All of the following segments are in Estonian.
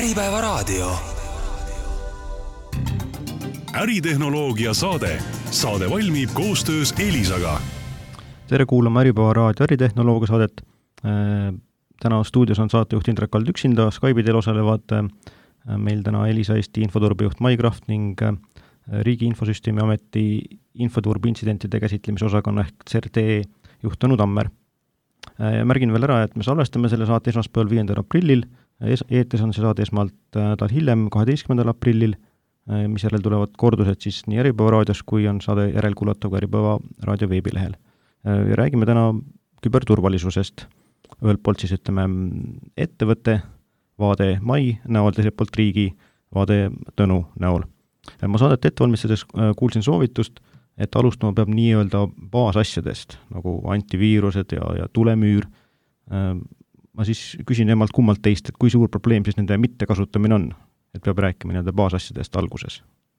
Äripäevaraadio. Äritehnoloogia saade. Saade valmib koostöös Elisaga. Tere kuulama Äripäevaraadio äritehnoloogia saadet. Täna stuudios on saatejuht Indrek Kald üksinda, Skype'i teel osalevad meil täna Elisa Eesti infoturbejuht Mai Kraft ning Riigi Infosüsteemi Ameti infoturbe intsidentide käsitlemise osakonna ehk CRT juht Tõnu Tammer. Märgin veel ära, et me salvestame selle saate esmaspäeval 5. aprillil. Eetes on see saade esmalt tal hiljem 12. aprillil, mis järel tulevad kordused siis nii Äripäevaraadios kui on saade järelkuulatav ka Äripäevaraadio veebilehel. Ja räägime täna küberturvalisusest. Ühelt poolt siis ütleme ettevõtte vaade Mai näol, teiselt poolt riigi vaade Tõnu näol. Ma saadet ette valmistades kuulsin soovitust, et alustama peab nii-öelda baasasjadest, nagu antiviirused ja tulemüür. Ma siis küsin emalt kummalt teist, et kui suur probleem siis nende mittekasutamine on, et peab rääkima nii-öelda baasasjadest alguses.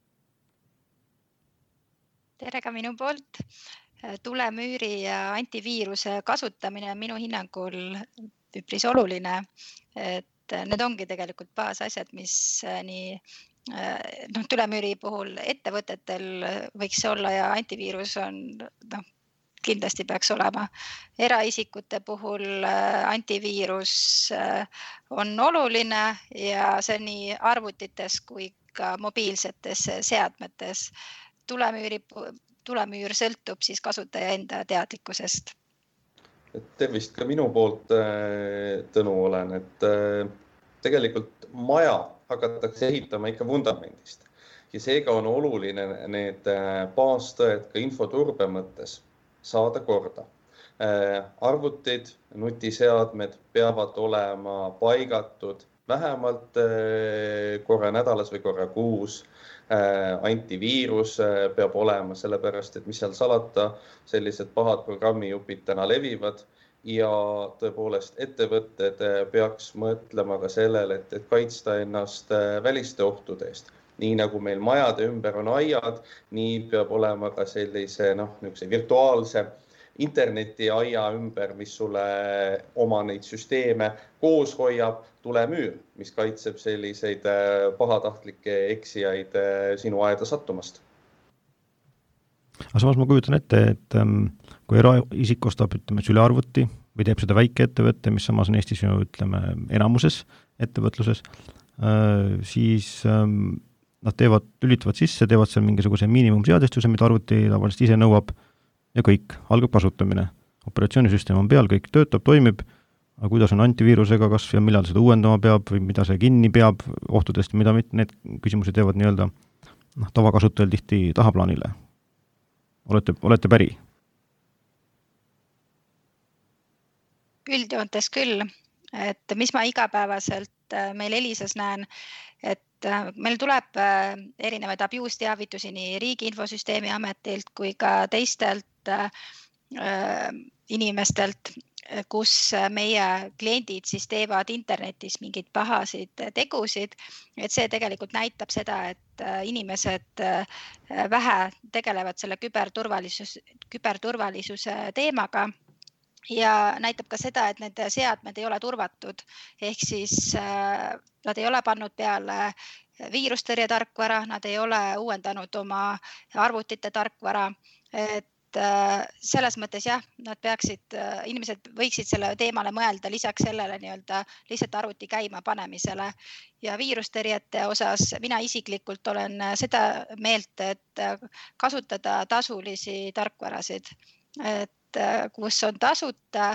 Tere ka minu poolt. Tulemüüri ja antiviiruse kasutamine on minu hinnangul üpris oluline, et need ongi tegelikult baasasjad, mis nii tulemüüri puhul ettevõtetel võiks olla ja antiviirus on, kindlasti peaks olema. Eraisikute puhul antiviirus on oluline ja see nii arvutites kui ka mobiilsetes seadmetes. Tulemüür sõltub siis kasutaja enda teadlikkusest. Tervist ka minu poolt, Tõnu, olen, et tegelikult maja hakatakse ehitama ikka vundamendist. Ja seega on oluline need baastõed ka infoturbe mõttes saada korda. Arvutid, nutiseadmed peavad olema paigatud vähemalt korra nädalas või korra kuus. Antiviirus peab olema sellepärast, et mis seal salata, sellised pahad programmijupid täna levivad ja tõepoolest ettevõtted peaks mõtlema ka sellele, et kaitsta ennast väliste ohtudest. Nii nagu meil majade ümber on aiad, nii peab olema ka sellise virtuaalse interneti aia ümber, mis sulle oma neid süsteeme koos hoiab, tulemüür, mis kaitseb selliseid pahatahtlikke eksijaid sinu aeda sattumast. Aga samas ma kujutan ette, et kui eraisik ostab sülearvuti või teeb seda väike ettevõtte, mis samas on Eestis enamuses ettevõtluses, siis nad lülitavad sisse, teevad seal mingisuguse miinimumseadistuse, mida arvuti tavaliselt ise nõuab ja kõik, algab kasutamine. Operatsioonisüsteem on peal, kõik töötab, toimib, aga kuidas on antiviirusega, kas ja millal seda uuendama peab või mida see kinni peab ohtudest, mida need küsimused teevad nii-öelda tavakasutajal tihti tahaplaanile. Olete päri? Üldjoontes küll, et mis ma igapäevaselt meil Elisas näen, et meil tuleb erinevaid abuse-teavitusi nii Riigi Infosüsteemi Ametilt kui ka teistelt inimestelt, kus meie kliendid siis teevad internetis mingeid pahasid tegusid, et see tegelikult näitab seda, et inimesed vähe tegelevad selle küberturvalisuse teemaga ja näitab ka seda, et need seadmed ei ole turvatud, ehk siis nad ei ole pannud peale viirustõrje tarkvara, nad ei ole uuendanud oma arvutite tarkvara, et selles mõttes jah, inimesed võiksid selle teemale mõelda lisaks sellele lihtsalt arvuti käima panemisele. Ja viirustõrjete osas mina isiklikult olen seda meelt, et kasutada tasulisi tarkvarasid, et kus on tasuta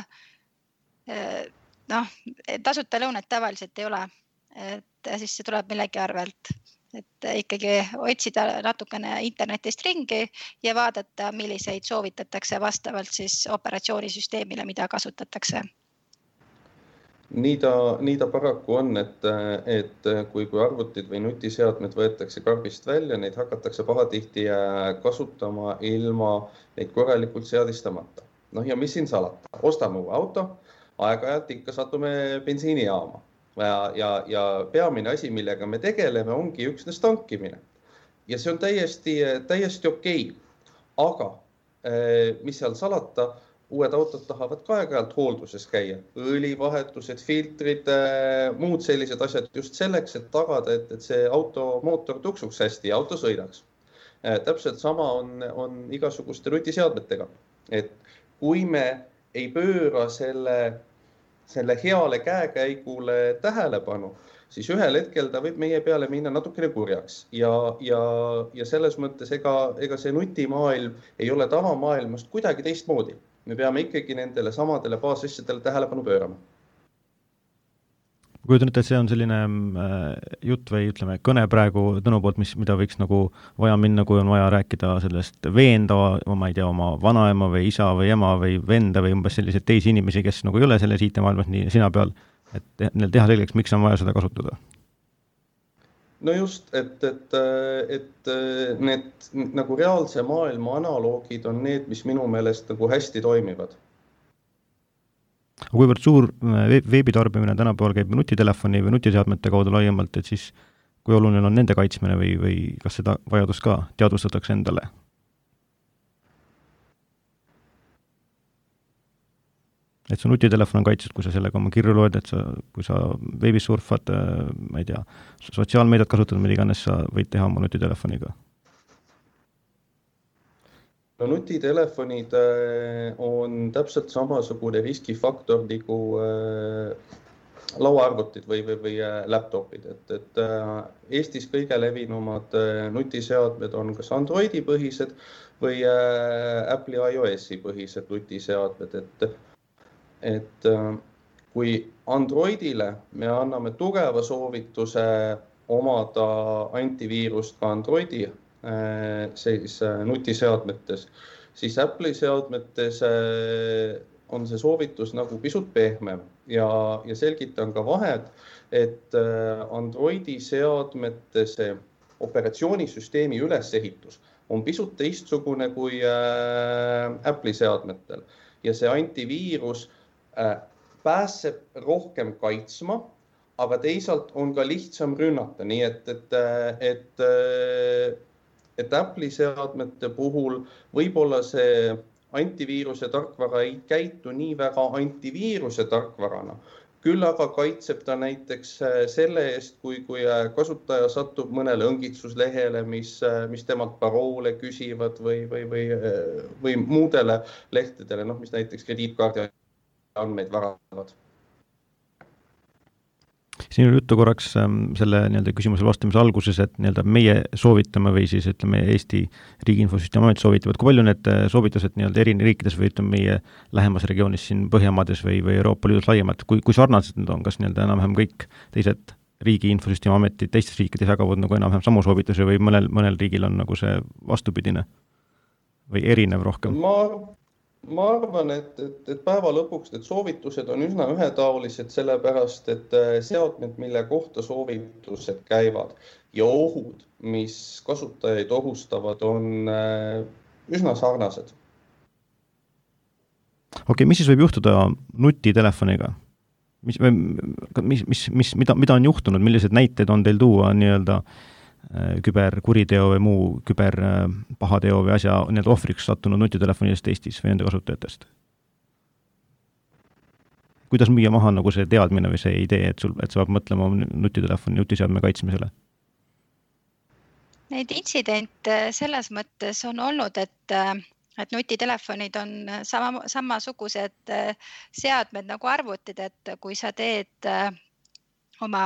lõunat tavaliselt ei ole, et siis see tuleb millegi arvelt. Et ikkagi otsida natukene internetist ringi ja vaadata, milliseid soovitatakse vastavalt siis operatsioonisüsteemile, mida kasutatakse. Nii ta paraku on, et kui arvutid või nutiseadmed võetakse karbist välja, neid hakatakse pahatihti kasutama ilma neid korralikult seadistamata. Ja mis siin salata? Ostame uue auto, aeg-ajalt ikka satume bensiinijaama. Ja peamine asi, millega me tegeleme, ongi üksnes tankimine. Ja see on täiesti okei. Aga mis seal salata, uued autod tahavad ka aeg-ajalt hoolduses käia, õlivahetused, filtrid, muud sellised asjad just selleks, et tagada, et see automootor tuksuks hästi ja auto sõidaks. Täpselt sama on igasuguste nutiseadmetega, et kui me ei pööra selle heale käekäigule tähelepanu, siis ühel hetkel ta võib meie peale minna natukene kurjaks ja selles mõttes ega see nutimaailm ei ole tavamaailmast kuidagi teistmoodi. Me peame ikkagi nendele samadele baasasjadele tähelepanu pöörama. Kujutan ette, et see on selline jutt või ütleme kõne praegu Tõnu poolt, mida võiks nagu vaja minna, kui on vaja rääkida sellest veenda, ma ei tea, oma vanaema või isa või ema või venda või umbes selliseid teisi inimesi, kes nagu ei ole selles IT-maailmas nii sina peal, et neil teha selgeks, miks on vaja seda kasutada. No just, et need nagu reaalse maailma analoogid on need, mis minu meelest nagu hästi toimivad. Kuivõrd suur veebitarbimine tänapäeval käib nutitelefoni või nutiseadmete kaudu laiemalt, et siis kui oluline on nende kaitsmine või kas seda vajadust ka teadvustatakse endale? Et su nutitelefon on kaitstud, kui sa sellega oma kirju loed, et kui sa veebis surfad, ma ei tea, sotsiaalmeediat kasutad, mida iganes sa võid teha oma nutitelefoniga. No nutitelefonid on täpselt samasugune riskifaktor nagu lauaarvutid või laptopid. Et Eestis kõige levinumad nutiseadmed on kas Androidi põhised või Apple'i iOS-i põhised nutiseadmed. Et kui Androidile me anname tugeva soovituse omada antiviirust ka Androidi nutiseadmetes, siis Apple'i seadmetes on see soovitus nagu pisut pehmem ja selgitan ka vahed, et Androidi seadmete see operatsioonisüsteemi ülesehitus on pisut teistsugune kui Apple'i seadmetel ja see antiviirus pääseb rohkem kaitsma, aga teisalt on ka lihtsam rünnata, nii et Apple'i seadmete puhul võib-olla see antiviiruse tarkvara ei käitu nii väga antiviiruse tarkvarana, küll aga kaitseb ta näiteks selle eest, kui kasutaja satub mõnele õngitsuslehele, mis temalt paroole küsivad või muudele lehtedele, mis näiteks krediitkaardi andmeid varavad. Siin oli juttu korraks selle küsimusele vastamise alguses, et meie soovitame või siis ütleme Eesti Riigi Infosüsteemi Amet soovitavad, kui palju need soovitused eri riikides või ütleme meie lähemas regioonis siin Põhjamaades või Euroopa Liidus laiemalt, kui sarnased need on, kas enam-vähem kõik teised Riigi Infosüsteemi Ametid teistes riikides jagavad nagu enam-vähem samu soovitusi või mõnel riigil on nagu see vastupidine või erinev rohkem? Ma arvan, et päeva lõpuks need soovitused on üsna ühetaolised sellepärast, et seadmed, mille kohta soovitused käivad ja ohud, mis kasutajaid ohustavad, on üsna sarnased. Okei, mis siis võib juhtuda nutitelefoniga? Mida on juhtunud, millised näited on teil tuua küberkuriteo või muu küberpahateo või asja ohvriks sattunud nutitelefonidest Eestis või nende kasutajatest? Kuidas müüa maha nagu see teadmine või see idee, et sa peab mõtlema nutiseadme kaitsmisele? Neid intsidente selles mõttes on olnud, et nutitelefonid on samasugused seadmed nagu arvutid, et kui sa teed oma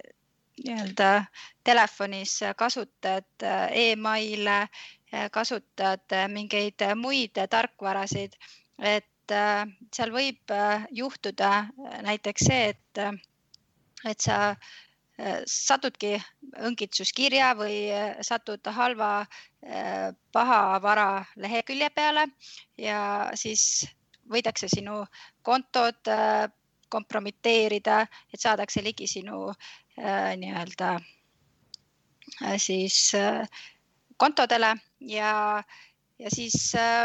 telefonis kasutad e-maile, kasutad mingeid muid tarkvarasid, et seal võib juhtuda näiteks see, et sa satudki õngitsuskirja või satud halva pahavara lehekülje peale ja siis võidakse sinu kontod kompromiteerida, et saadakse ligi sinu siis kontodele ja siis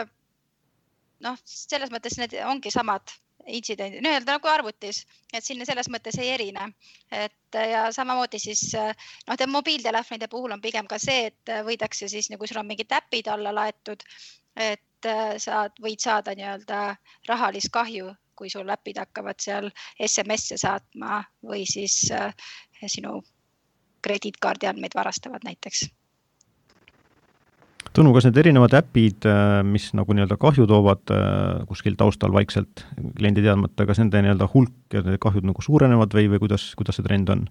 selles mõttes need ongi samad intsidendid, nagu arvutis, et sinna selles mõttes ei erine. Ja samamoodi siis mobiiltelefonide puhul on pigem ka see, et võidakse siis, kui sul on mingid äpid alla laetud, et et võid saada nii-öelda rahalist kahju, kui sul äpid hakkavad seal SMS-e saatma või siis sinu krediitkaardi andmeid varastavad näiteks. Tõnu, kas need erinevad äpid, mis nagu nii-öelda kahju toovad kuskil taustal vaikselt kliendi teadmata, kas nende nii-öelda hulk ja need kahjud nagu suurenevad või kuidas see trend on?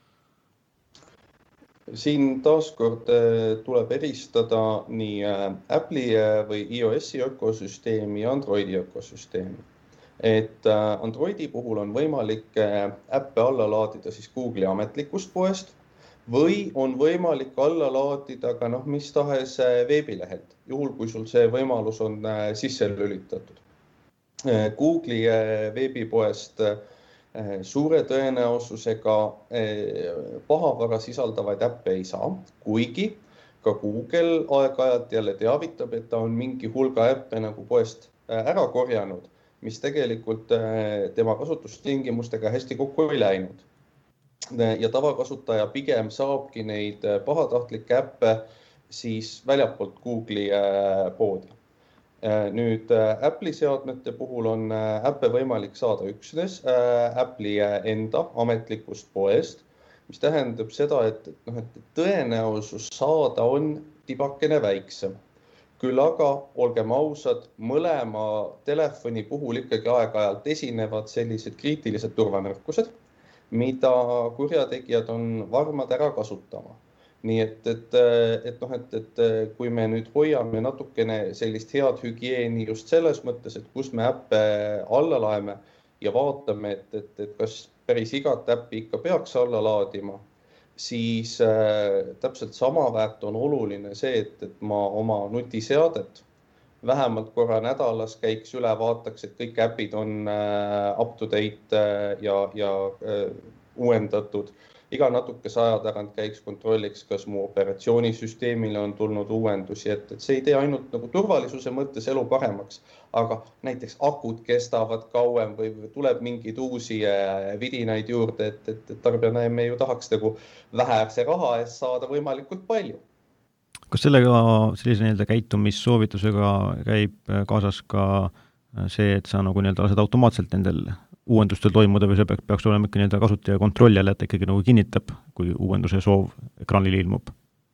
Siin taaskord tuleb eristada nii Apple'i või iOS-i ökosüsteemi ja Androidi ökosüsteemi. Et Androidi puhul on võimalik äppe alla laadida siis Google'i ametlikust poest või on võimalik alla laadida ka mis tahes veebilehelt, juhul kui sul see võimalus on sisse lülitatud. Google'i veebipoest suure tõenäosusega pahavara sisaldavaid äppe ei saa, kuigi ka Google aeg-ajalt jälle teavitab, et ta on mingi hulga äppe nagu poest ära korjanud, mis tegelikult tema kasutustingimustega hästi kokku ei läinud. Ja tavakasutaja pigem saabki neid pahatahtlikke äppe siis väljapoolt Google'i poodi. Nüüd Apple'i seadmete puhul on äppe võimalik saada üksnes Apple'i enda ametlikust poest, mis tähendab seda, et tõenäosus saada on tibakene väiksem. Küll aga, olgem ausad, mõlema telefoni puhul ikkagi aeg-ajalt esinevad sellised kriitilised turvanõrkused, mida kurjategijad on varmad ära kasutama. Nii et kui me nüüd hoiame natukene sellist head hügieeni just selles mõttes, et kus me äppe alla laeme ja vaatame, et kas päris igat äppi ikka peaks alla laadima, siis täpselt samaväärt on oluline see, et ma oma nutiseadet vähemalt korra nädalas käiks üle, vaataks, et kõik äpid on up to date ja uuendatud. Iga natukese aja tagant käiks kontrolliks, kas mu operatsioonisüsteemile on tulnud uuendusi, et see ei tee ainult nagu turvalisuse mõttes elu paremaks, aga näiteks akud kestavad kauem või tuleb mingeid uusi vidinaid juurde, et tarbijana me ju tahaks nagu vähese raha eest saada võimalikult palju. Kas sellega sellise nii-öelda käitumissoovitusega käib kaasas ka see, et sa nagu nii-öelda lased automaatselt nendel uuendustel toimuda või see peaks olema ikka nii-öelda kasutaja kontrolli, et ikkagi nagu kinnitab, kui uuenduse soov ekraanil ilmub?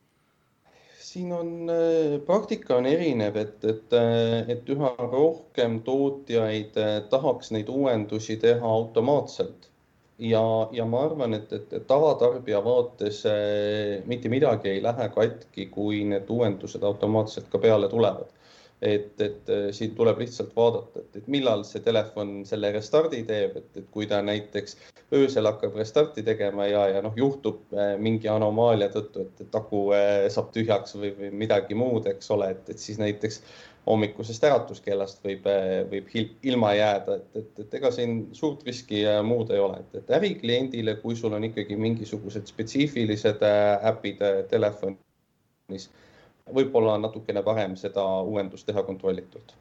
Siin on, praktika on erinev, et üha rohkem tootjaid tahaks neid uuendusi teha automaatselt. Ja ma arvan, et tavatarbija vaates mitte midagi ei lähe katki, kui need uuendused automaatselt ka peale tulevad. Et siin tuleb lihtsalt vaadata, et millal see telefon selle restardi teeb, et kui ta näiteks öösel hakkab restarti tegema ja juhtub mingi anomaalia tõttu, et aku saab tühjaks või midagi muud, eks ole, et siis näiteks hommikusest äratuskellast võib ilma jääda, et ega siin suurt riski muud ei ole. Et ärikliendile, kui sul on ikkagi mingisugused spetsiifilised äpid telefonis, võib-olla natukene parem seda uuendust teha kontrollitult.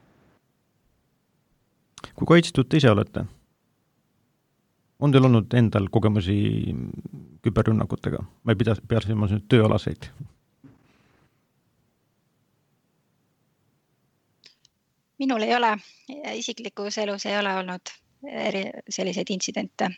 Kui kaitstud te ise olete? On teil olnud endal kogemusi küberrünnakutega? Ma ei pea silmas nüüd tööalaseid. Minul ei ole, isiklikus elus ei ole olnud selliseid intsidente.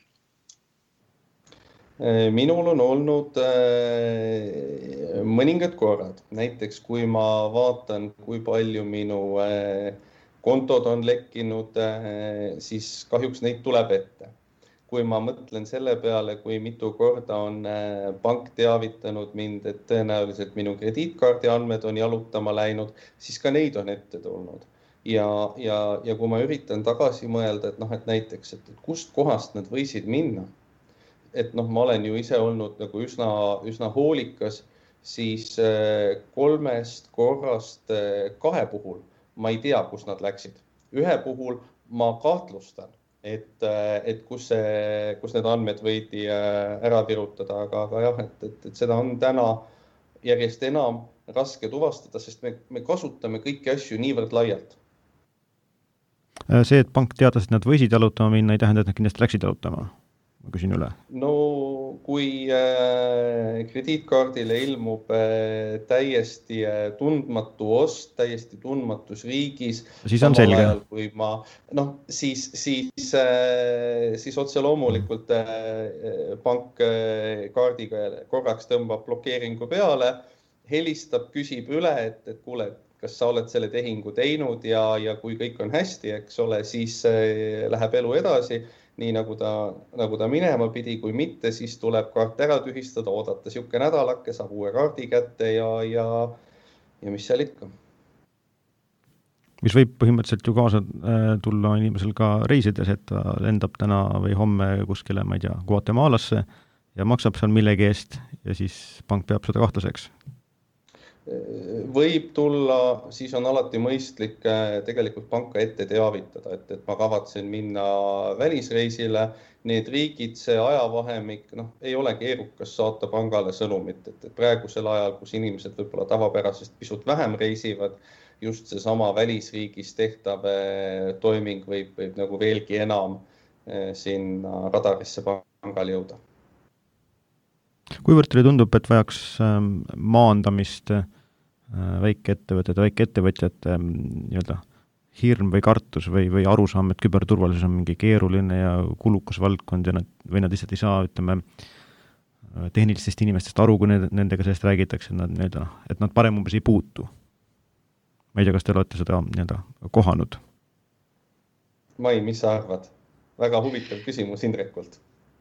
Minul on olnud mõningad korrad. Näiteks, kui ma vaatan, kui palju minu kontod on lekkinud, siis kahjuks neid tuleb ette. Kui ma mõtlen selle peale, kui mitu korda on pank teavitanud mind, et tõenäoliselt minu krediitkaardi andmed on jalutama läinud, siis ka neid on ette tulnud. Ja kui ma üritan tagasi mõelda, et näiteks, et kust kohast nad võisid minna, et ma olen ju ise olnud nagu üsna hoolikas, siis 3 korrast 2 puhul ma ei tea, kus nad läksid. 1 puhul ma kahtlustan, et kus need andmed võidi ära virutada, aga jah, et seda on täna järjest enam raske tuvastada, sest me kasutame kõiki asju niivõrd laialt. See, et pank teadas, et nad võisid jalutama minna, ei tähenda, et nad kindlasti läksid jalutama. Ma küsin üle. No kui krediitkaardile ilmub täiesti tundmatu ost, täiesti tundmatus riigis, siis on selge. Ajal, kui siis otse loomulikult pank kaardiga korraks tõmbab blokeeringu peale, helistab, küsib üle, et kuule, kas sa oled selle tehingu teinud ja kui kõik on hästi, eks ole, siis läheb elu edasi. Nii nagu ta minema pidi, kui mitte, siis tuleb kaart ära tühistada, oodata siuke nädalake, saab uue kaardi kätte ja mis seal ikka. Mis võib põhimõtteliselt ju kaasa tulla inimesel ka reisides, et ta lendab täna või homme kuskile, ma ei tea, Guatemalasse ja maksab seal millegi eest ja siis pank peab seda kahtlaseks. Võib tulla, siis on alati mõistlik tegelikult panka ette teavitada, et ma kavatsen minna välisreisile. Need riigid, see ajavahemik, ei ole keerukas saata pangale sõnumit, et praegusel ajal, kus inimesed võib-olla tavapärasest pisut vähem reisivad, just see sama välisriigis tehtav toiming võib nagu veelgi enam sinna radarisse pangal jõuda. Kuivõrd teile tundub, et vajaks maandamist väikeettevõtjate nii-öelda hirm või kartus või arusaam, et küberturvalisus on mingi keeruline ja kulukas valdkond ja või nad lihtsalt ei saa, ütleme, tehnilistest inimestest aru, kui nendega sellest räägitakse, et nad parem umbes ei puutu. Ma ei tea, kas te olete seda nii-öelda kohanud? Mai, mis sa arvad? Väga huvitav küsimus Indrekult.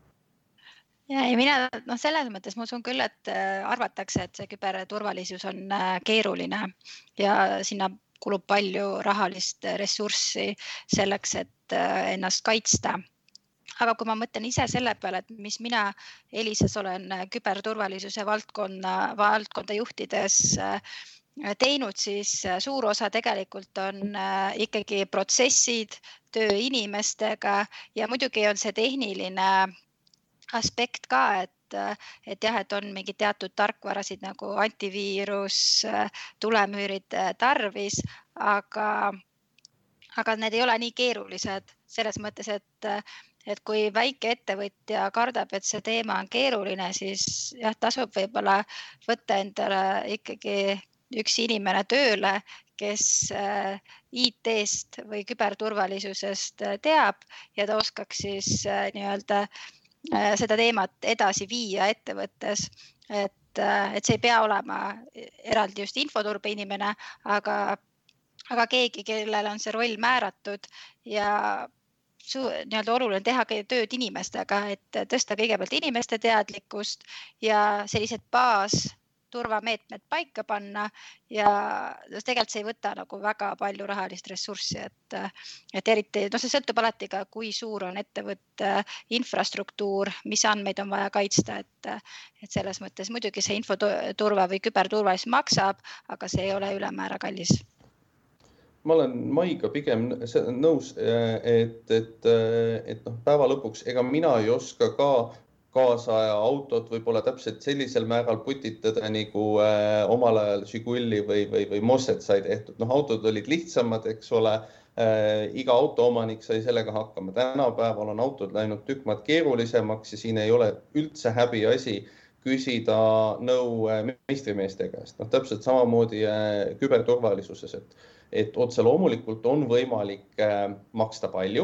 Ja mina selles mõttes ma usun küll, et arvatakse, et see küberturvalisus on keeruline ja sinna kulub palju rahalist ressurssi selleks, et ennast kaitsta. Aga kui ma mõtlen ise selle peale, et mis mina Elisas olen küberturvalisuse valdkonda juhtides teinud, siis suur osa tegelikult on ikkagi protsessid, töö inimestega ja muidugi on see tehniline aspekt ka, et on mingi teatud tarkvarasid nagu antiviirus, tulemüürid tarvis, aga need ei ole nii keerulised selles mõttes, et kui väike ettevõtja kardab, et see teema on keeruline, siis tasub võib-olla võtta endale ikkagi üks inimene tööle, kes IT-st või küberturvalisusest teab ja ta oskaks siis nii-öelda seda teemat edasi viia ettevõttes, et see ei pea olema eraldi just infoturbe inimene, aga keegi, kellel on see roll määratud ja nii-öelda oluline teha tööd inimestega, et tõsta kõigepealt inimeste teadlikkust ja sellised turvameetmed paika panna ja tegelikult see ei võta nagu väga palju rahalist ressurssi, et eriti, see sõltub alati ka, kui suur on ettevõtte infrastruktuur, mis andmeid on vaja kaitsta, et selles mõttes muidugi see infoturva või küberturvalisus maksab, aga see ei ole ülemäära kallis. Ma olen Maiga pigem nõus, et päeva lõpuks, ega mina ei oska ka kaasaja autot võib-olla täpselt sellisel määral putitada, nagu omal ajal Žiguli või Mosset sai tehtud. Autod olid lihtsamad, eks ole, iga autoomanik sai sellega hakkama. Tänapäeval on autod läinud tükk maad keerulisemaks ja siin ei ole üldse häbi asi küsida nõu meistrimeeste käest. Täpselt samamoodi küberturvalisuses, et otse loomulikult on võimalik maksta palju,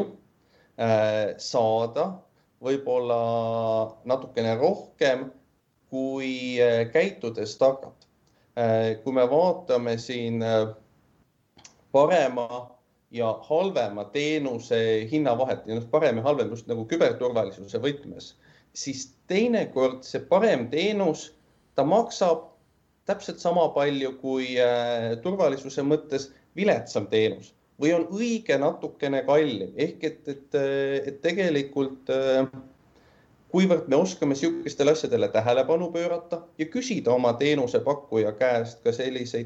saada võib-olla natukene rohkem kui käitudes targalt. Kui me vaatame siin parema ja halvema teenuse hinnavahet, parem ja halvem just nagu küberturvalisuse võtmes, siis teinekord see parem teenus, ta maksab täpselt sama palju kui turvalisuse mõttes viletsam teenus. Või on õige natukene kallim. Ehk et tegelikult kuivõrd me oskame siukestele asjadele tähelepanu pöörata ja küsida oma teenusepakkuja käest ka selliseid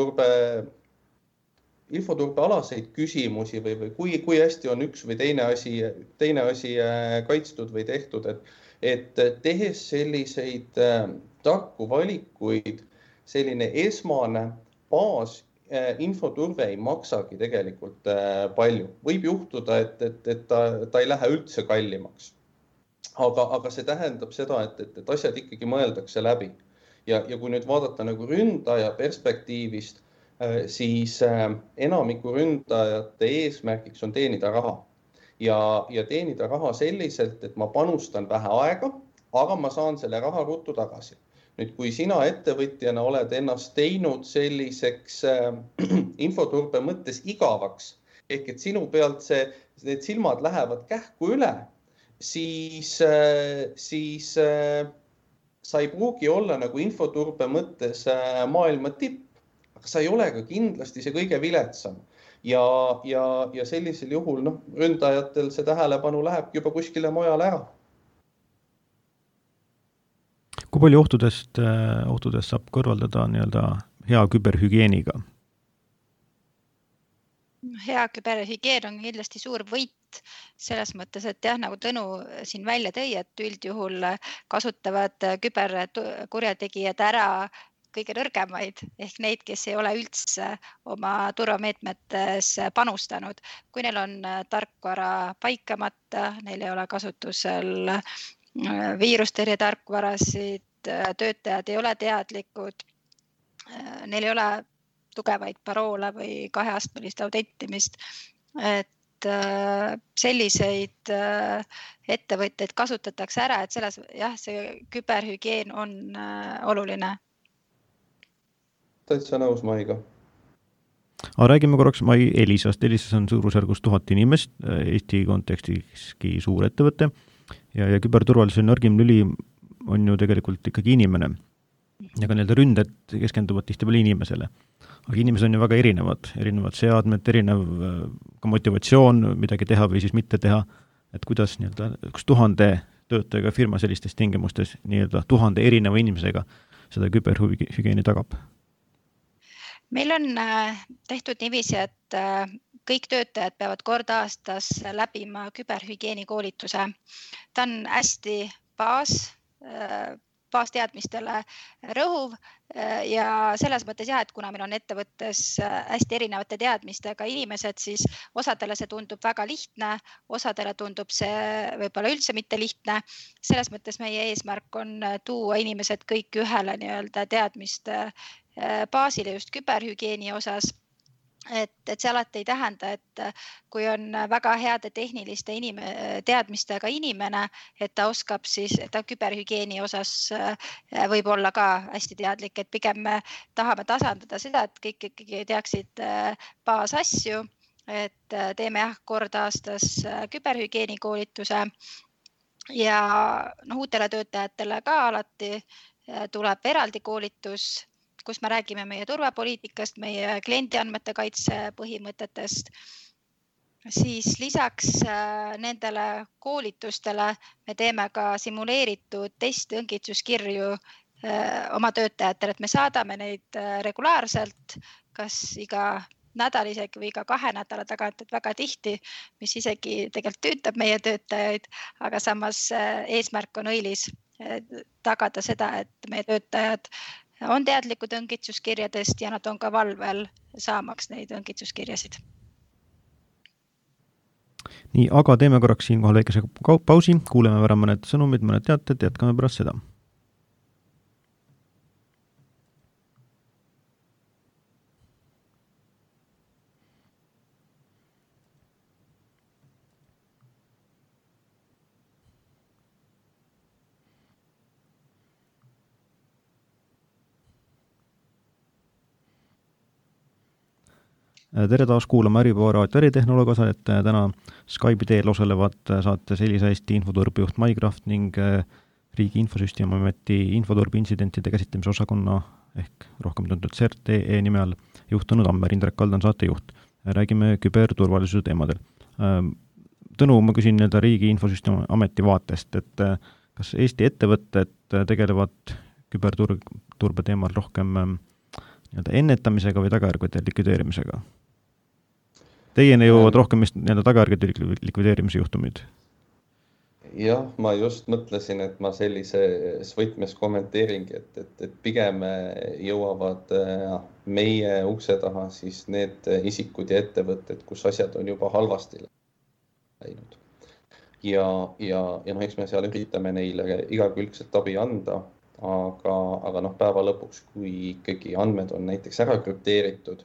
infoturbealaseid küsimusi või kui hästi on üks või teine asi kaitstud või tehtud, et tehes selliseid tarku valikuid, selline esmane baas infoturve ei maksagi tegelikult palju. Võib juhtuda, et ta ei lähe üldse kallimaks. aga see tähendab seda, et asjad ikkagi mõeldakse läbi. Ja kui nüüd vaadata nagu ründaja perspektiivist, siis enamiku ründajate eesmärgiks on teenida raha. Ja teenida raha selliselt, et ma panustan vähe aega, aga ma saan selle raha ruttu tagasi. Nüüd, kui sina ettevõtjana oled ennast teinud selliseks infoturbe mõttes igavaks, ehk et sinu pealt need silmad lähevad kähku üle, siis sa ei pruugi olla nagu infoturbe mõttes maailma tipp, aga sa ei ole ka kindlasti see kõige viletsam. Ja sellisel juhul ründajatel see tähelepanu lähebki juba kuskile mujale ära. Kui palju ohtudest saab kõrvaldada hea küberhügieeniga? Hea küberhügieen on kindlasti suur võit selles mõttes, et jah, nagu Tõnu siin välja tõi, et üldjuhul kasutavad küberkurjategijad ära kõige nõrgemaid ehk neid, kes ei ole üldse oma turvameetmetes panustanud. Kui neil on tarkvara paikamata, neil ei ole kasutusel viirustõrje tarkvarasid, töötajad ei ole teadlikud, neil ei ole tugevaid paroole või kaheastmelist autentimist, et selliseid ettevõtteid kasutatakse ära, et see küberhügieen on oluline. Täitsa nõus Maiga. Räägime korraks Elisast. Elisas on suurusjärgus 1000 inimest, Eesti kontekstiski suur ettevõte ja küberturvalisuse nõrgim lüli on ju tegelikult ikkagi inimene. Ja ka ründed keskenduvad tihtipeale inimesele. Aga inimesed on ju väga erinevad seadmed, erinev ka motivatsioon midagi teha või siis mitte teha. Et kuidas üks 1000 töötajaga firma sellistes tingimustes 1000 erineva inimesega seda küberhügieeni tagab? Meil on tehtud niiviisi, et kõik töötajad peavad kord aastas läbima küberhügieeni koolituse. Ta on hästi baasteadmistele rõhuv ja selles mõttes et kuna meil on ettevõttes hästi erinevate teadmistega inimesed, siis osadele see tundub väga lihtne, osadele tundub see võib-olla üldse mitte lihtne. Selles mõttes meie eesmärk on tuua inimesed kõik ühele teadmiste baasile just küberhügieeni osas. Et see alati ei tähenda, et kui on väga heade tehniliste teadmistega inimene, et ta oskab siis ta küberhügieeni osas võib olla ka hästi teadlik, et pigem me tahame tasandada seda, et kõik ikkagi teaksid baasasju, et teeme kord aastas küberhügieeni koolituse ja uutele töötajatele ka alati tuleb eraldi koolitus, kus me räägime meie turvapoliitikast, meie kliendiandmete kaitse põhimõtetest, siis lisaks nendele koolitustele me teeme ka simuleeritud testõngitsuskirju oma töötajatele, et me saadame neid regulaarselt, kas iga nädal isegi või iga 2 nädala tagant, et väga tihti, mis isegi tegelikult tüütab meie töötajaid, aga samas eesmärk on õilis tagada seda, et meie töötajad on teadlikud õngitsuskirjadest ja nad on ka valvel saamaks neid õngitsuskirjasid. Nii, aga teeme korraks siinkohal väikese pausi, kuuleme ära mõned sõnumid, mõned teated, jätkame pärast seda. Tere taas kuulama Äripäeva äritehnoloogi osalet. Täna Skype'i teel osalevad saates Elisa Eesti infoturbejuht MyCraft ning Riigi Infosüsteemiameti infoturbe intsidentide käsitlemise osakonna ehk rohkem tuntud CERT.ee nime all juhtunud Ammer Indrek Kaldan saatejuht. Räägime küberturvalisuse teemadel. Tõnu, ma küsin Riigi Infosüsteemiameti vaatest, et kas Eesti ettevõtted tegelevad küberturbe teemal rohkem ennetamisega või tagajärgede likvideerimisega? Teieni jõuavad rohkem tagajärgede likvideerimise juhtumid? Jah, ma just mõtlesin, et ma sellises võtmes kommenteeringi, et pigem jõuavad meie ukse taha siis need isikud ja ettevõtted, kus asjad on juba halvasti läinud. ja noh, eks me seal üritame neile igakülgselt abi anda, aga noh, päeva lõpuks, kui ikkagi andmed on näiteks ära krüpteeritud,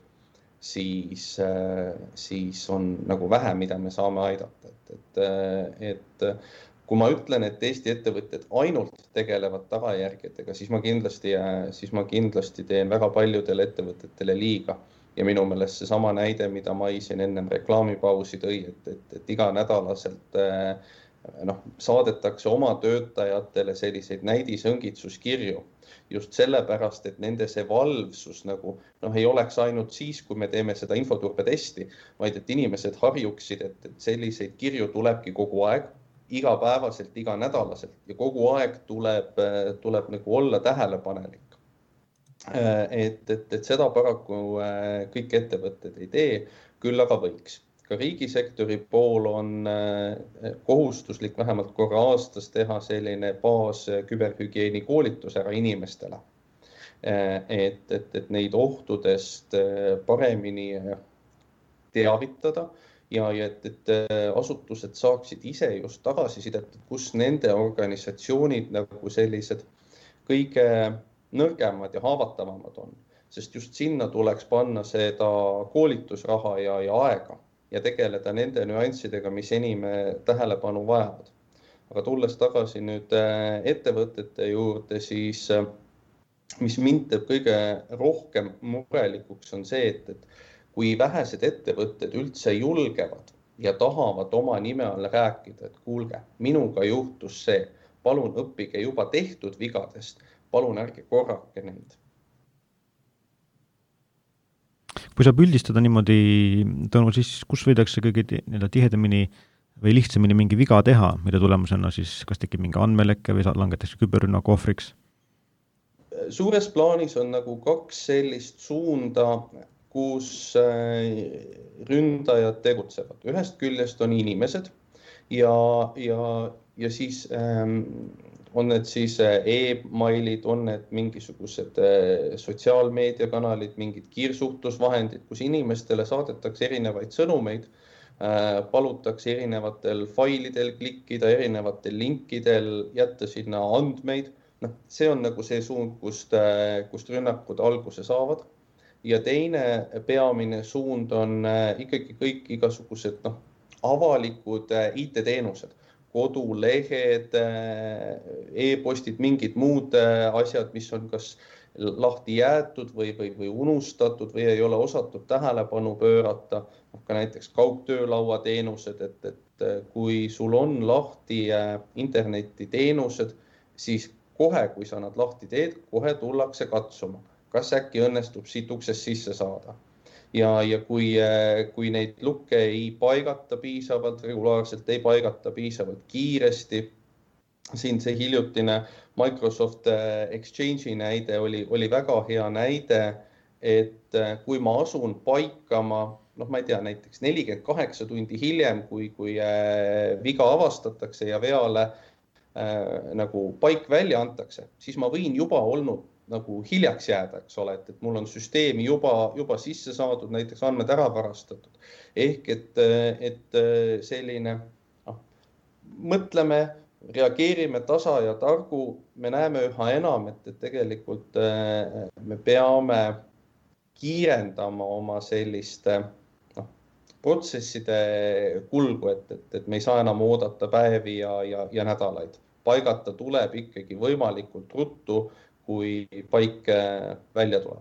siis on nagu vähe, mida me saame aidata. Et kui ma ütlen, et Eesti ettevõtted ainult tegelevad tagajärgedega, siis ma kindlasti teen väga paljudele ettevõtetele liiga. Ja minu meelest see sama näide, mida maisin ennem reklaamipausi tõi, et iga nädalaselt saadetakse oma töötajatele selliseid näidisõngitsuskirju just sellepärast, et nende see valvsus ei oleks ainult siis, kui me teeme seda infoturbetesti, vaid et inimesed harjuksid, et selliseid kirju tulebki kogu aeg, igapäevaselt, iganädalaselt ja kogu aeg tuleb olla tähelepanelik. Et seda paraku kõik ettevõtted ei tee, küll aga võiks. Ka riigisektori pool on kohustuslik vähemalt korra aastas teha selline baas küberhügieeni koolitus ära inimestele. Et neid ohtudest paremini teavitada ja et asutused saaksid ise just tagasisidet, kus nende organisatsioonid nagu sellised kõige nõrgemad ja haavatavamad on. Sest just sinna tuleks panna seda koolitusraha ja aega ja tegeleda nende nüanssidega, mis enim tähelepanu vajavad. Aga tulles tagasi nüüd ettevõtete juurde, siis mis mind teeb kõige rohkem murelikuks on see, et kui vähesed ettevõtted üldse julgevad ja tahavad oma nime all rääkida, et kuulge, minuga juhtus see, palun õppige juba tehtud vigadest, palun ärge korrake neid. Kui saab üldistada niimoodi, Tõnu, siis kus võidakse kõige tihedamini või lihtsamini mingi viga teha, mida tulemusena siis kas tekib mingi andmelekke või langetakse küberrünnaku ohvriks? Suures plaanis on nagu kaks sellist suunda, kus ründajad tegutsevad. Ühest küljest on inimesed ja siis on need siis e-mailid, on need mingisugused sotsiaalmeediakanalid, mingid kiirsuhtlusvahendid, kus inimestele saadetakse erinevaid sõnumeid, palutakse erinevatel failidel klikkida, erinevatel linkidel jätta sinna andmeid. See on nagu see suund, kust rünnakud alguse saavad. Ja teine peamine suund on ikkagi kõik igasugused avalikud IT-teenused. Kodulehed, e-postid, mingid muud asjad, mis on kas lahti jäetud või unustatud või ei ole osatud tähelepanu pöörata. Ka näiteks kaugtöölaua teenused, et kui sul on lahti internetiteenused, siis kohe, kui sa nad lahti teed, kohe tullakse katsuma. Kas äkki õnnestub siit uksest sisse saada? Ja kui neid lukke ei paigata piisavalt, regulaarselt ei paigata piisavalt kiiresti, siin see hiljutine Microsoft Exchange'i näide oli väga hea näide, et kui ma asun paikama, ma ei tea, näiteks 48 tundi hiljem, kui viga avastatakse ja veale nagu paik välja antakse, siis ma võin juba olnud nagu hiljaks jääda, eks ole, et mul on süsteemi juba sisse saadud, näiteks andmed ära varastatud. Ehk et selline, mõtleme, reageerime tasa ja targu, me näeme üha enam, et tegelikult me peame kiirendama oma selliste protsesside kulgu, et me ei saa enam oodata päevi ja nädalaid. Paigata tuleb ikkagi võimalikult ruttu, kui paik välja tuleb.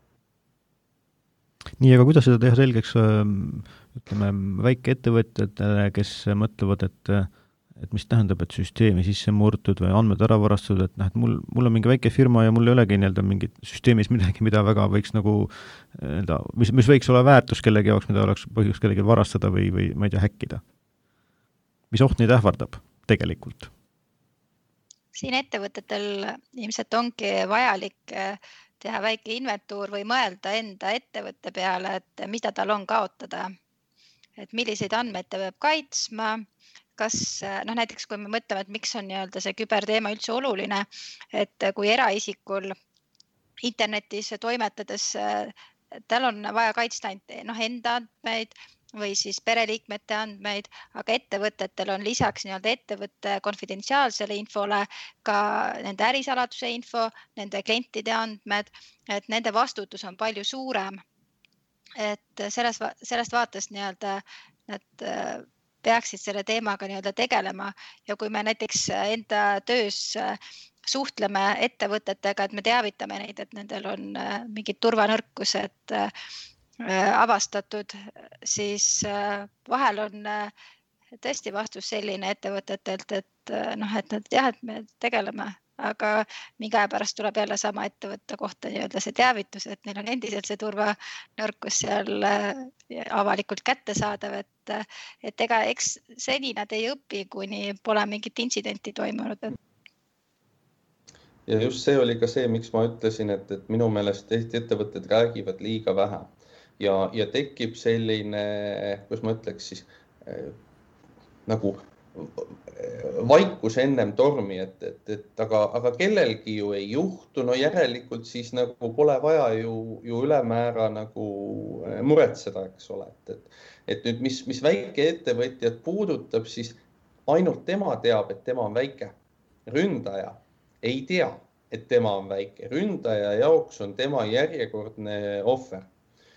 Nii, aga kuidas seda teha selgeks, ütleme, väikeettevõtjatele, kes mõtlevad, et mis tähendab, et süsteemi sisse murtud või andmed ära varastatud, et mul on mingi väike firma ja mul ei olegi mingit süsteemis midagi, mida väga võiks mis võiks olla väärtus kellegi jaoks, mida oleks põhjus kellegi varastada või ma ei tea, häkkida. Mis oht neid ähvardab tegelikult? Siin ettevõtetel ilmselt ongi vajalik teha väike inventuur või mõelda enda ettevõtte peale, et mida tal on kaotada. Et milliseid andmeid ta peab kaitsma, kas näiteks kui me mõtleme, et miks on see küberteema üldse oluline, et kui eraisikul internetis toimetades, tal on vaja kaitsta enda andmeid, või siis pereliikmete andmeid, aga ettevõtetel on lisaks nii-öelda ettevõtte konfidentsiaalsele infole ka nende ärisaladuse info, nende klientide andmed, et nende vastutus on palju suurem. Et sellest vaatest nii-öelda nad peaksid selle teemaga nii-öelda tegelema ja kui me näiteks enda töös suhtleme ettevõtetega, et me teavitame neid, et nendel on mingid turvanõrkused avastatud, siis vahel on tõesti vastus selline ettevõtetelt, et et me tegeleme, aga mingi aja pärast tuleb jälle sama ettevõtte kohta nii-öelda see teavitus, et neil on endiselt see turvanõrkus seal avalikult kättesaadav, et eks seni nad ei õpi, kuni pole mingit intsidenti toimunud. Ja just see oli ka see, miks ma ütlesin, et minu meelest ettevõtted räägivad liiga vähe. Ja tekib selline, kuidas ma ütleks siis, nagu vaikus ennem tormi, aga kellelgi ju ei juhtu, no järelikult siis nagu pole vaja ju ülemäära nagu muretseda, eks ole. Et nüüd, mis väike ettevõtjad puudutab, siis ainult tema teab, et tema on väike. Ründaja ei tea, et tema on väike. Ründaja jaoks on tema järjekordne ohver.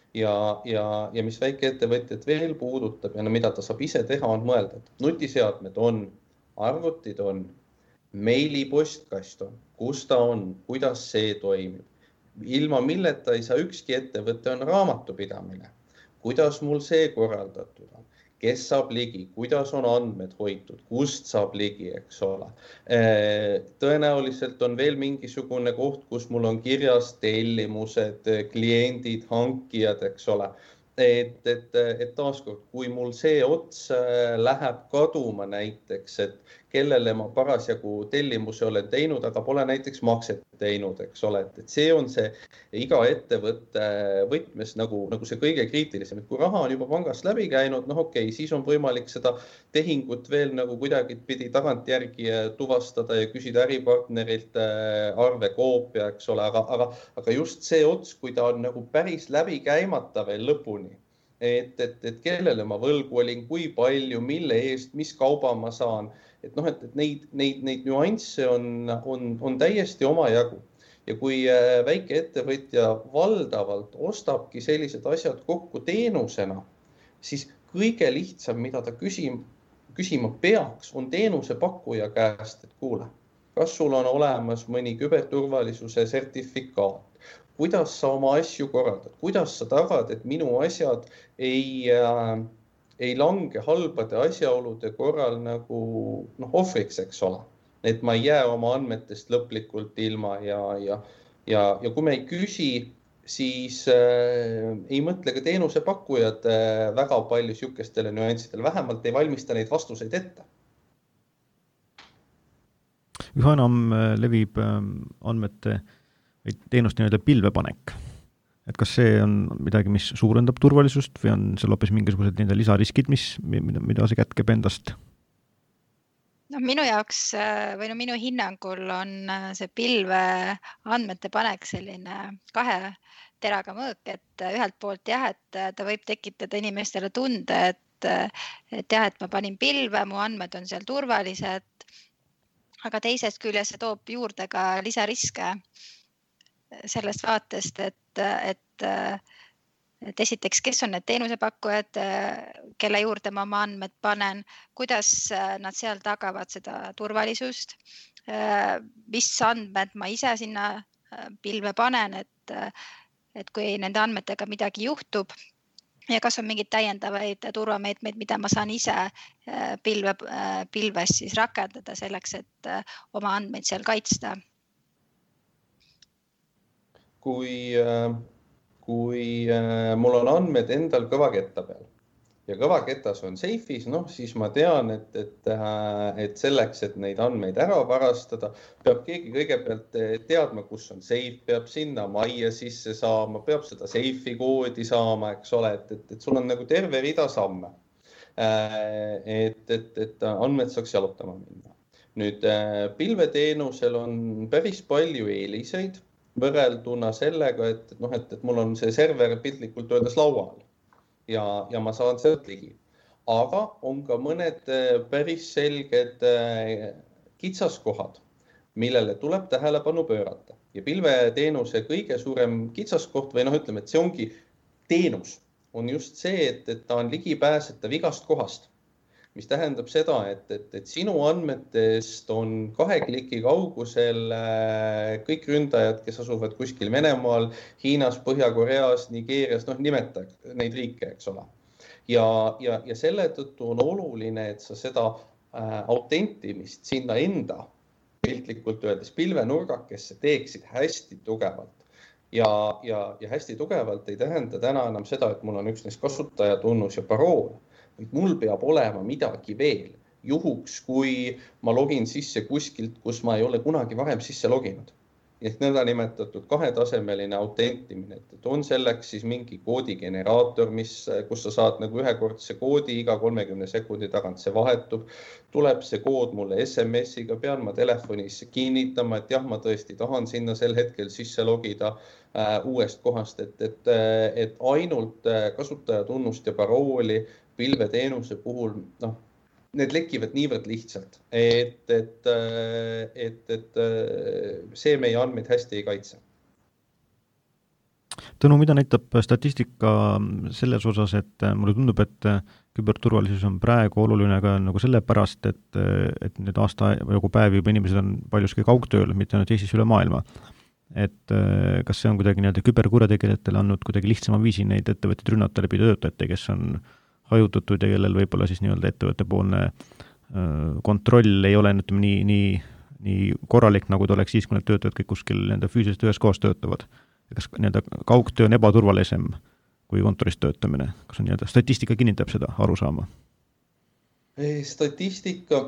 Ja mis väike ettevõtjad veel puudutab ja mida ta saab ise teha, on mõelda. Nutiseadmed on, arvutid on, meilipostkast on, kus ta on, kuidas see toimib. Ilma milleta ei saa ükski ettevõte on raamatupidamine. Kuidas mul see korraldatud on? Kes saab ligi, kuidas on andmed hoitud, kust saab ligi, eks ole. Tõenäoliselt on veel mingisugune koht, kus mul on kirjas tellimused, kliendid, hankijad, eks ole. Et taaskord, kui mul see ots läheb kaduma näiteks, et kellele ma parasjagu tellimuse olen teinud, aga pole näiteks makset teinud, eks ole. Et see on see iga ettevõtte võtmes nagu see kõige kriitilisem. Et kui raha on juba pangast läbi käinud, okei, siis on võimalik seda tehingut veel nagu kuidagi pidi tagantjärgi tuvastada ja küsida äripartnerilt arvekoopia, eks ole. Aga just see ots, kui ta on nagu päris läbi käimata veel lõpuni, et kellele ma võlgu olin, kui palju, mille eest, mis kauba ma saan, et neid nüansse on täiesti omajagu. Ja kui väike ettevõtja valdavalt ostabki sellised asjad kokku teenusena, siis kõige lihtsam, mida ta küsima peaks, on teenusepakkuja käest, et kuule, kas sul on olemas mõni küberturvalisuse sertifikaat? Kuidas sa oma asju korraldad? Kuidas sa tagad, et minu asjad ei lange halbade asjaolude korral nagu ohvriks, eks ole? Et ma ei jää oma andmetest lõplikult ilma ja kui me ei küsi, siis ei mõtle ka teenusepakkujad väga palju sihukestele nüanssidele, vähemalt ei valmista neid vastuseid ette. Üha enam levib andmete või teenust nii-öelda pilvepanek. Et kas see on midagi, mis suurendab turvalisust või on seal hoopis mingisugused lisariskid, mida see kätkeb endast? Minu jaoks või minu hinnangul on see pilve andmete panek selline kahe teraga mõõk, et ühelt poolt jah, et ta võib tekitada inimestele tunde, et ma panin pilve, mu andmed on seal turvalised, aga teisest küljest see toob juurde ka lisariske sellest vaatest, et esiteks, kes on need teenusepakkujad, kelle juurde ma oma andmed panen, kuidas nad seal tagavad seda turvalisust, mis andmed ma ise sinna pilve panen, et kui nende andmetega midagi juhtub ja kas on mingid täiendavaid turvameetmeid, mida ma saan ise pilves siis rakendada selleks, et oma andmeid seal kaitsta. Kui mul on andmed endal kõvaketta peal ja kõvaketas on seifis, siis ma tean, et selleks, et neid andmeid ära varastada, peab keegi kõigepealt teadma, kus on seif, peab sinna majja sisse saama, peab seda seifi koodi saama, eks ole, et sul on nagu terve rida samme, et andmed saaks jalutama minna. Nüüd pilveteenusel on päris palju eeliseid võrrelduna sellega, et mul on see server piltlikult öeldes laual. ja ma saan sealt ligi. Aga on ka mõned päris selged kitsaskohad, millele tuleb tähelepanu pöörata. Ja pilveteenuse kõige suurem kitsaskoht või ütleme, et see ongi teenus, on just see, et ta on ligipääsetav igast kohast. Mis tähendab seda, et sinu andmetest on 2 kliki kaugusel kõik ründajad, kes asuvad kuskil Venemaal, Hiinas, Põhja-Koreas, Nigeerias, nimeta neid riike, eks ole. Ja selle tõttu on oluline, et sa seda autentimist sinna enda, piltlikult öeldes, pilvenurgakesse teeksid hästi tugevalt. Ja hästi tugevalt ei tähenda täna enam seda, et mul on üksnes kasutajatunnus ja parool. Mul peab olema midagi veel, juhuks kui ma login sisse kuskilt, kus ma ei ole kunagi varem sisse loginud. Ehk nõnda nimetatud 2-tasemeline autentimine, et on selleks siis mingi koodigeneraator, kus sa saad nagu ühekordse koodi, iga 30 sekundi tagant see vahetub, tuleb see kood mulle SMS-iga, pean ma telefonis kinnitama, et jah, ma tõesti tahan sinna sel hetkel sisse logida uuest kohast, et ainult kasutajatunnust ja parooli pilveteenuse puhul, need lekivad niivõrd lihtsalt, et see meie andmeid hästi ei kaitse. Tõnu, mida näitab statistika selles osas, et mulle tundub, et küberturvalisus on praegu oluline ka nagu sellepärast, et need aasta või päev juba inimesed on paljuski kaugtööl, mitte ainult Eestis üle maailma. Et kas see on kuidagi küberkurjategijatele andnud kuidagi lihtsama viisi neid ettevõtteid rünnata läbi töötajate, kes on hajutatud ja kellel võib-olla siis võttepoolne kontroll ei ole nii korralik, nagu ta oleks siis, kui need töötajad kõik kuskil füüsiliselt ühes kohas töötavad. Kas kaugtöö on ebaturvalisem kui kontoris töötamine? Kas on statistika kinnitab seda arusaama? Statistika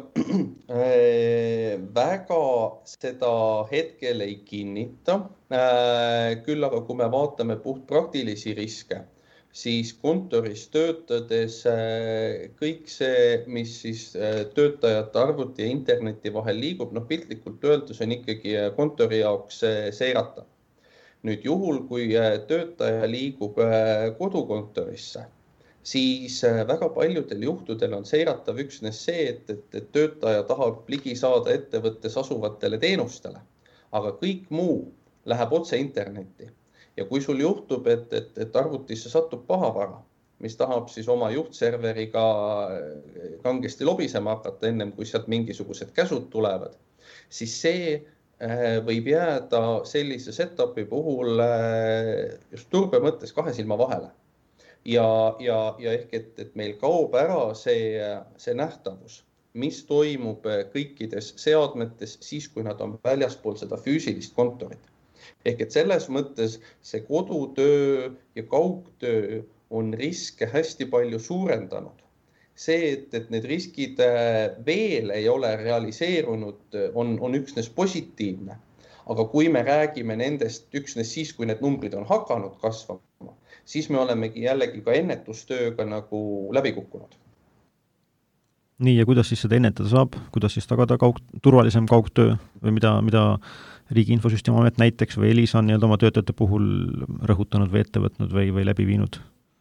väga seda hetkel ei kinnita. Küll aga kui me vaatame puht praktilisi riske, siis kontoris töötades kõik see, mis siis töötajate arvuti ja interneti vahel liigub, piltlikult öeldes on ikkagi kontori jaoks seirata. Nüüd juhul, kui töötaja liigub kodukontorisse, siis väga paljudel juhtudel on seiratav üksnes see, et töötaja tahab ligi saada ettevõttes asuvatele teenustele, aga kõik muu läheb otse internetti. Ja kui sul juhtub, et arvutisse satub pahavara, mis tahab siis oma juhtserveriga kangesti lobisema hakata ennem, kui sealt mingisugused käsud tulevad, siis see võib jääda sellise setupi puhul just turbe mõttes 2 silma vahele. Ja ehk, et meil kaob ära see nähtavus, mis toimub kõikides seadmetes siis, kui nad on väljaspool seda füüsilist kontorit. Ehk et selles mõttes see kodutöö ja kaugtöö on riske hästi palju suurendanud. See, et need riskid veel ei ole realiseerunud, on üksnes positiivne. Aga kui me räägime nendest üksnes siis, kui need numbrid on hakanud kasvama, siis me olemegi jällegi ka ennetustööga nagu läbi kukkunud. Nii, ja kuidas siis seda ennetada saab? Kuidas siis tagada turvalisem kaugtöö või mida Riigi Infosüsteemi Amet näiteks või Elisa on oma töötajate puhul rõhutanud või ette võtnud või läbi viinud?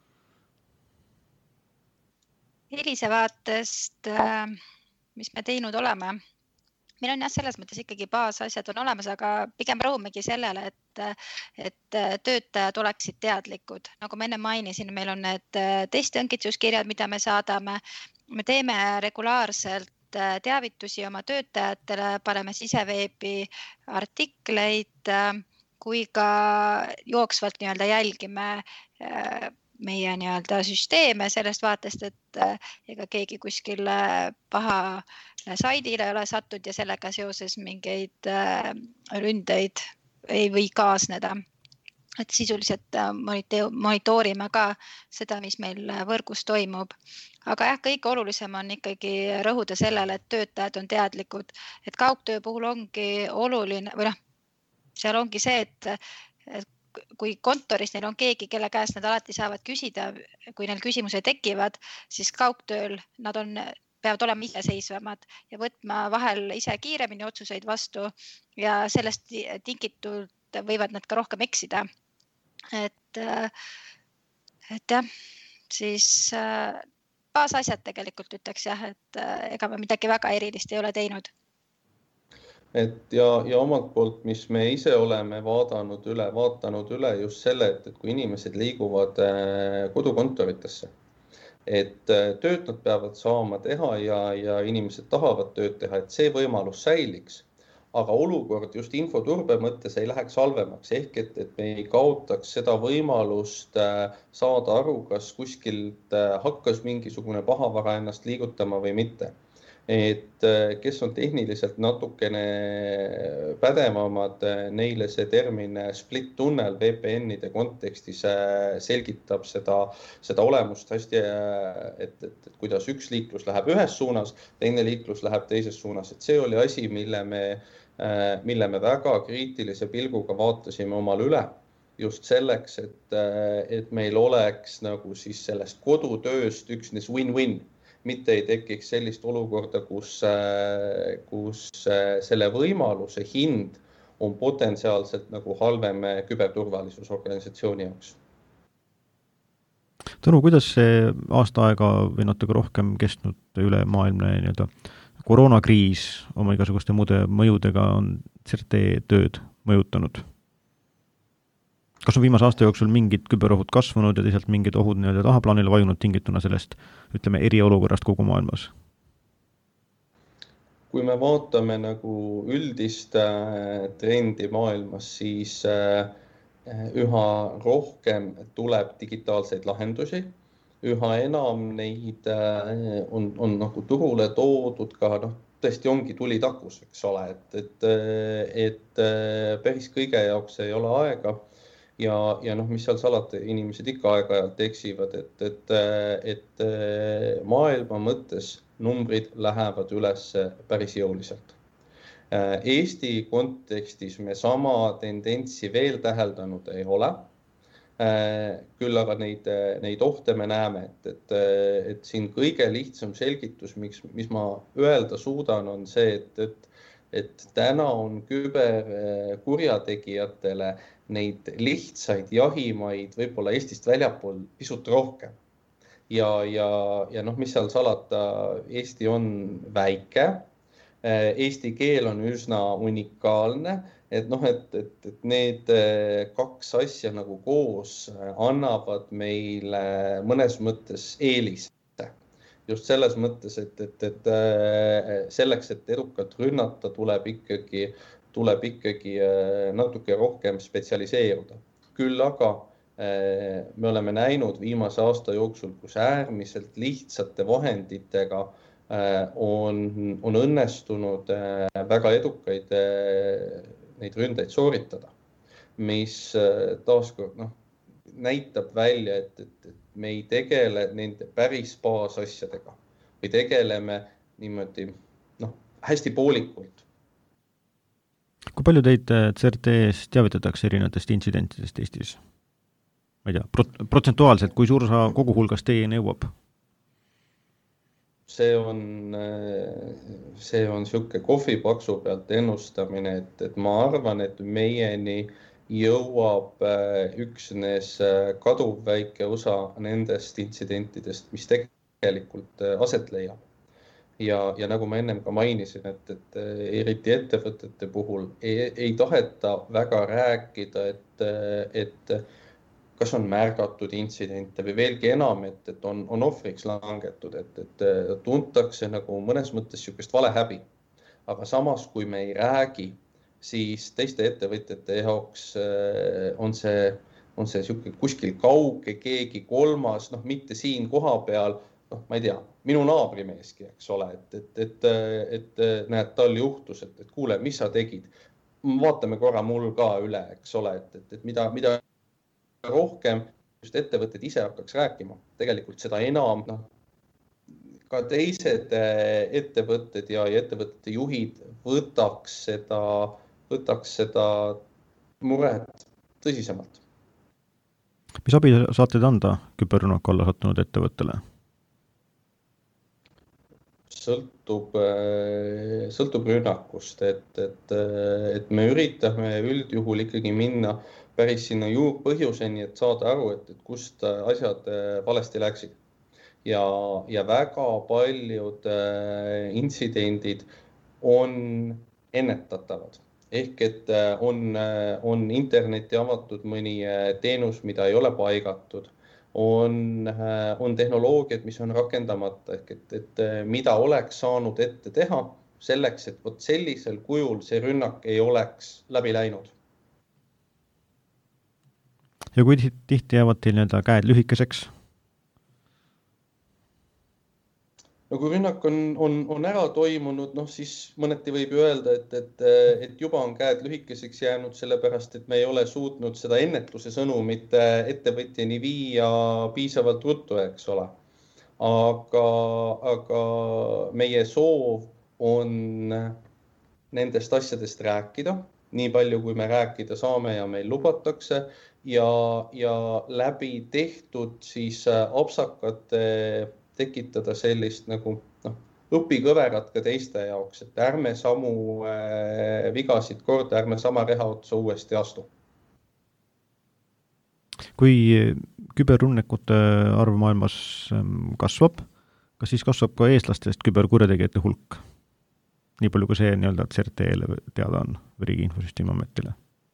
Elisa vaatest, mis me teinud oleme, meil on selles mõttes ikkagi baasasjad on olemas, aga pigem rõhumegi sellele, et töötajad oleksid teadlikud. Nagu ma enne mainisin, meil on need testiõnkitsuskirjad, mida me saadame. Me teeme regulaarselt teavitusi oma töötajatele, paneme siseveebi artikleid, kui ka jooksvalt jälgime meie süsteeme sellest vaatest, et ega keegi kuskil paha saidile ei ole sattud ja sellega seoses mingeid ründeid ei või kaasneda. Et sisuliselt monitoorime ka seda, mis meil võrgus toimub. Aga jah, kõige olulisem on ikkagi rõhuda sellele, et töötajad on teadlikud, et kaugtöö puhul ongi oluline, või seal ongi see, et kui kontoris neil on keegi, kelle käest nad alati saavad küsida, kui neil küsimused tekivad, siis kaugtööl nad peavad olema iseseisvamad ja võtma vahel ise kiiremini otsuseid vastu ja sellest tingitult võivad nad ka rohkem eksida. Et jah, siis baasasjad tegelikult ütleks jah, et ega me midagi väga erilist ei ole teinud. Ja omalt poolt, mis me ise oleme vaatanud üle just selle, et kui inimesed liiguvad kodukontoritesse, et tööd nad peavad saama teha ja inimesed tahavad tööd teha, et see võimalus säiliks. Aga olukord just infoturbe mõttes ei läheks halvemaks, ehk et me ei kaotaks seda võimalust saada aru, kas kuskilt hakkas mingisugune pahavara ennast liigutama või mitte. Et kes on tehniliselt natukene pädevamad, neile see termin split tunnel VPN-ide kontekstis selgitab seda olemust hästi, et kuidas üks liiklus läheb ühes suunas, teine liiklus läheb teises suunas. Et see oli asi, mille me väga kriitilise pilguga vaatasime omal üle. Just selleks, et meil oleks nagu siis sellest kodutööst üksnes win-win. Mitte ei tekiks sellist olukorda, kus selle võimaluse hind on potentsiaalselt nagu halvem küberturvalisusorganisatsiooni jaoks. Tõnu, kuidas see aasta aega või natuke rohkem kestnud üle maailmne koroonakriis oma igasuguste muude mõjudega on CERT tööd mõjutanud? Kas on viimase aasta jooksul mingid küberohud kasvanud ja teisalt mingid ohud tahaplaanile vajunud tingituna sellest, ütleme, eriolukorrast kogu maailmas? Kui me vaatame nagu üldist trendi maailmas, siis üha rohkem tuleb digitaalseid lahendusi. Üha enam neid on nagu turule toodud ka, tõesti ongi tuli takus, eks ole, et päris kõige jaoks ei ole aega. Ja mis seal salata, inimesed ikka aeg-ajalt eksivad, et maailma mõttes numbrid lähevad üles päris jõuliselt. Eesti kontekstis me sama tendentsi veel täheldanud ei ole. Küll aga neid ohte me näeme, et siin kõige lihtsam selgitus, mis ma öelda suudan, on see, et täna on küberkurjategijatele neid lihtsaid jahimaid võib-olla Eestist väljapool pisut rohkem. Ja mis seal salata, Eesti on väike, eesti keel on üsna unikaalne, et need kaks asja nagu koos annavad meile mõnes mõttes eelise. Just selles mõttes, et selleks, et edukalt rünnata, tuleb ikkagi natuke rohkem spetsialiseeruda. Küll aga me oleme näinud viimase aasta jooksul, kus äärmiselt lihtsate vahenditega on õnnestunud väga edukaid neid ründeid sooritada, mis taaskord näitab välja, et me ei tegele nende päris baasasjadega või tegeleme niimoodi hästi poolikult. Kui palju teid CERT-s teavitatakse erinevatest intsidentidest Eestis? Ma ei tea, protsentuaalselt, kui suur sa kogu hulgas teieni jõuab? See on siuke kohvipaksu pealt ennustamine, et ma arvan, et meieni jõuab üksnes kaduv väike osa nendest intsidentidest, mis tegelikult aset leiab. Ja nagu ma ennem ka mainisin, et eriti ettevõtete puhul ei taheta väga rääkida, et kas on märgatud intsidente või veelgi enam, et on ohvriks langetud, et tuntakse nagu mõnes mõttes siukest valehäbi. Aga samas, kui me ei räägi, siis teiste ettevõtjate jaoks on see siuke kuskil kauge, keegi kolmas, mitte siin koha peal, ma ei tea, minu naabrimeeski, eks ole, et näed, tal juhtus, et kuule, mis sa tegid? Vaatame korra mul ka üle, eks ole, et mida rohkem just ettevõtted ise hakkaks rääkima, tegelikult seda enam, ka teised ettevõtted ja ettevõtete juhid võtaks seda muret tõsisemalt. Mis abi saate anda küberrünnaku alla sattunud ettevõttele? sõltub rünnakust, et me üritame üldjuhul ikkagi minna päris sinna juurpõhjuseni, et saada aru, et kust asjad valesti läksid. Ja väga paljud intsidendid on ennetatavad. Ehk et on interneti avatud mõni teenus, mida ei ole paigatud. On tehnoloogiad, mis on rakendamata, ehk et mida oleks saanud ette teha selleks, et võt sellisel kujul see rünnak ei oleks läbi läinud. Ja kui tihti jäävad teil käed lühikeseks? No kui rünnak on ära toimunud, siis mõneti võib öelda, et juba on käed lühikeseks jäänud, sellepärast, et me ei ole suutnud seda ennetuse sõnumit ettevõtjani viia piisavalt ruttu, eks ole. Aga meie soov on nendest asjadest rääkida, nii palju kui me rääkida saame ja meil lubatakse ja läbi tehtud siis apsakate tekitada sellist nagu õpikõverat ka teiste jaoks, et ärme samu vigasid korda, ärme sama reha otsa uuesti astu. Kui küberrünnakute arv maailmas kasvab, kas siis kasvab ka eestlastest küberkurjategijate hulk? Nii palju kui see CERT-le teada on või Riigi Infosüsteemi Ametile?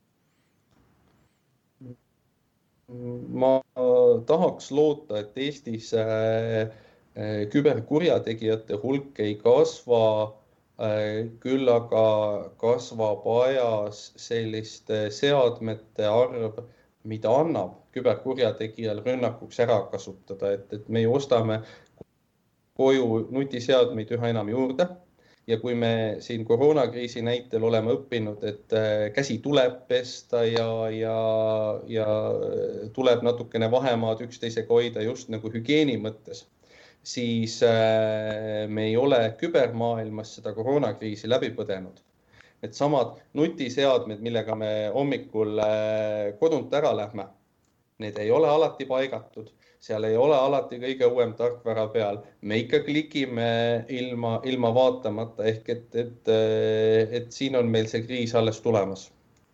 Ma tahaks loota, et Eestis küberkurjategijate hulk ei kasva, küll aga kasvab ajas selliste seadmete arv, mida annab küberkurjategijal rünnakuks ära kasutada, et me ostame koju nutiseadmeid üha enam juurde ja kui me siin koroonakriisi näitel oleme õppinud, et käsi tuleb pesta ja tuleb natukene vahemaad üksteisega hoida just nagu hügieeni mõttes, siis me ei ole kübermaailmas seda koroonakriisi läbi põdenud. Et samad nutiseadmed, millega me hommikul kodunt ära lähme, need ei ole alati paigatud, seal ei ole alati kõige uuem tarkvara peal. Me ikka klikime ilma vaatamata, ehk et siin on meil see kriis alles tulemas.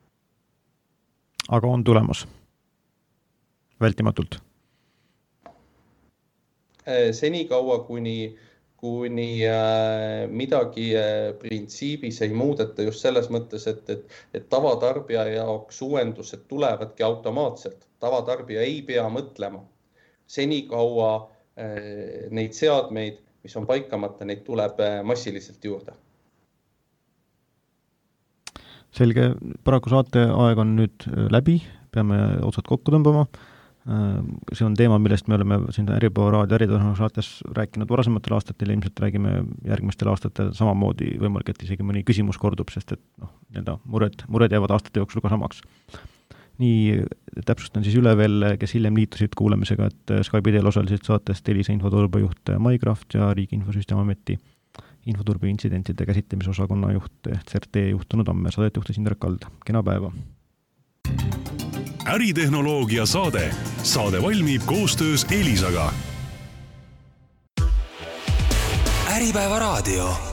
Aga on vältimatult? Senikaua, kuni midagi printsiibis ei muudeta just selles mõttes, et tavatarbija jaoks uuendused tulevadki automaatselt. Tavatarbija ei pea mõtlema. Senikaua neid seadmeid, mis on paikamata, neid tuleb massiliselt juurde. Selge, paraku saate aeg on nüüd läbi, peame otsad kokku tõmbama. See on teema, millest me oleme siin Äripäeva raadio äritehnoloogia saates rääkinud varasematel aastatel ja ilmselt räägime järgmistel aastatel samamoodi, võimalik, et isegi mõni küsimus kordub, sest et mured jäävad aastate jooksul ka samaks. Nii täpsustan siis üle veel, kes hiljem liitusid kuulamisega, et Skype'i teel osalesid saatest Elisa infoturbejuht Maikraft ja Riigi Infosüsteemi Ameti infoturbe intsidentide käsitlemisosakonna juht CERT juht Tõnu Tamme, saadet juhtis Indrek Kald. Kena päeva! Äritehnoloogia saade. Saade valmib koostöös Elisaga. Äripäeva raadio.